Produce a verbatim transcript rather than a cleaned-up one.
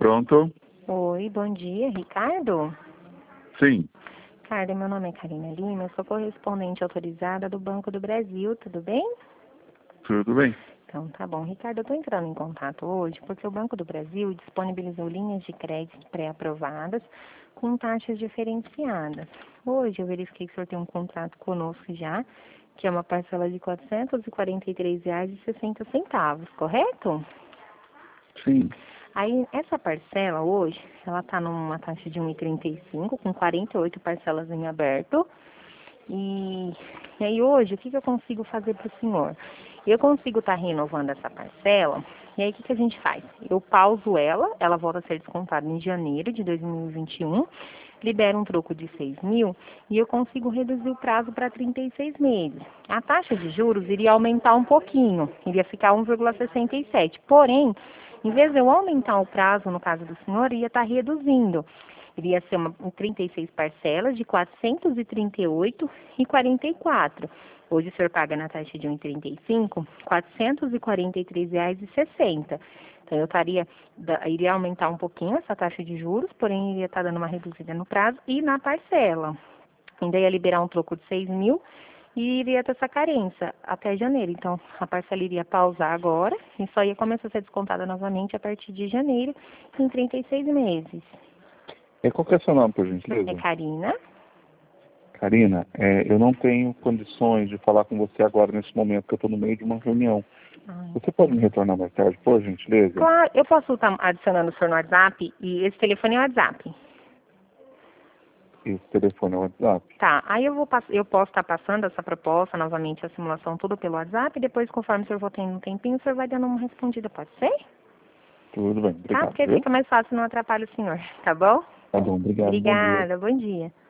Pronto? Oi, bom dia, Ricardo? Sim. Ricardo, meu nome é Karina Lima, eu sou correspondente autorizada do Banco do Brasil, tudo bem? Tudo bem. Então, tá bom. Ricardo, eu estou entrando em contato hoje porque o Banco do Brasil disponibilizou linhas de crédito pré-aprovadas com taxas diferenciadas. Hoje eu verifiquei que o senhor tem um contrato conosco já, que é uma parcela de quatrocentos e quarenta e três reais e sessenta centavos, correto? Sim. Aí, essa parcela hoje, ela está numa taxa de um vírgula trinta e cinco, com quarenta e oito parcelas em aberto. E, e aí hoje, o que, que eu consigo fazer para o senhor? Eu consigo estar renovando essa parcela, e aí o que, que a gente faz? Eu pauso ela, ela volta a ser descontada em janeiro de dois mil e vinte e um, libero um troco de seis mil e eu consigo reduzir o prazo para trinta e seis meses. A taxa de juros iria aumentar um pouquinho, iria ficar um vírgula sessenta e sete, porém, em vez de eu aumentar o prazo, no caso do senhor, ia estar reduzindo. Iria ser uma, trinta e seis parcelas de quatrocentos e trinta e oito reais e quarenta e quatro centavos. Hoje o senhor paga na taxa de um vírgula trinta e cinco, quatrocentos e quarenta e três reais e sessenta centavos. Então, eu estaria, iria aumentar um pouquinho essa taxa de juros, porém iria estar dando uma reduzida no prazo e na parcela. Ainda ia liberar um troco de seis mil e iria ter essa carência até janeiro. Então, a parcela iria pausar agora e só ia começar a ser descontada novamente a partir de janeiro, em trinta e seis meses. E qual que é seu nome, por É gentileza? Karina. Karina, é, eu não tenho condições de falar com você agora nesse momento, porque eu estou no meio de uma reunião. Ai. Você pode me retornar mais tarde, por gentileza? Claro, eu posso estar adicionando o senhor no WhatsApp e esse telefone é o WhatsApp. Esse telefone é o WhatsApp. Tá, aí eu, vou, eu posso estar passando essa proposta, novamente a simulação, tudo pelo WhatsApp, e depois, conforme o senhor for tendo um tempinho, o senhor vai dando uma respondida, pode ser? Tudo bem, Tá, obrigado, porque viu? fica mais fácil, não atrapalha o senhor, tá bom? Tá bom, obrigado, bom dia. Obrigada, bom dia.